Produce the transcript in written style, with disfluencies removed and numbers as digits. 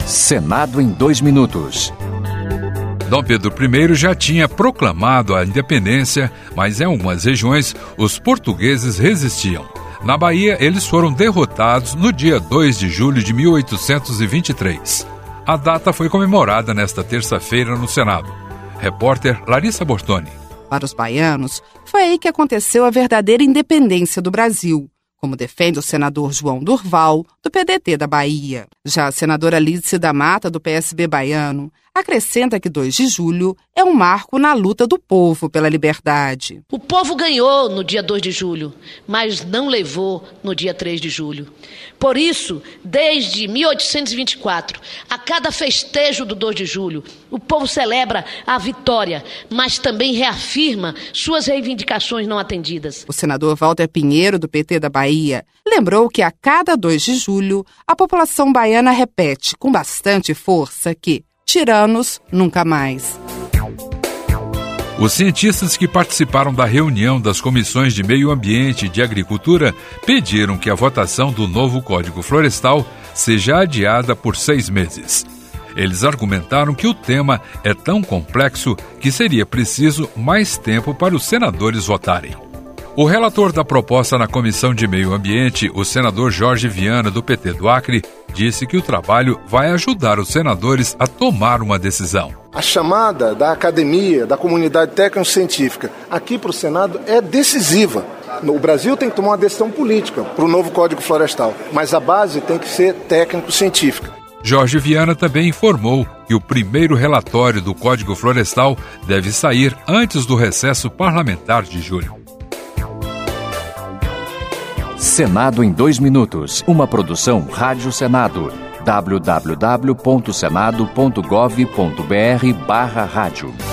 Senado em 2 minutos. Dom Pedro I já tinha proclamado a independência, mas em algumas regiões os portugueses resistiam. Na Bahia, eles foram derrotados no dia 2 de julho de 1823. A data foi comemorada nesta terça-feira no Senado. Repórter Larissa Bortoni. Para os baianos, foi aí que aconteceu a verdadeira independência do Brasil, como defende o senador João Durval, do PDT da Bahia. Já a senadora Lídice da Mata, do PSB baiano, acrescenta que 2 de julho é um marco na luta do povo pela liberdade. O povo ganhou no dia 2 de julho, mas não levou no dia 3 de julho. Por isso, desde 1824, a cada festejo do 2 de julho, o povo celebra a vitória, mas também reafirma suas reivindicações não atendidas. O senador Walter Pinheiro, do PT da Bahia, lembrou que a cada 2 de julho, a população baiana repete com bastante força que tiranos nunca mais. Os cientistas que participaram da reunião das comissões de Meio Ambiente e de Agricultura pediram que a votação do novo Código Florestal seja adiada por 6 meses. Eles argumentaram que o tema é tão complexo que seria preciso mais tempo para os senadores votarem. O relator da proposta na Comissão de Meio Ambiente, o senador Jorge Viana, do PT do Acre, disse que o trabalho vai ajudar os senadores a tomar uma decisão. A chamada da academia, da comunidade técnico-científica, aqui para o Senado é decisiva. O Brasil tem que tomar uma decisão política para o novo Código Florestal, mas a base tem que ser técnico-científica. Jorge Viana também informou que o primeiro relatório do Código Florestal deve sair antes do recesso parlamentar de julho. Senado em 2 minutos. Uma produção Rádio Senado. www.senado.gov.br/rádio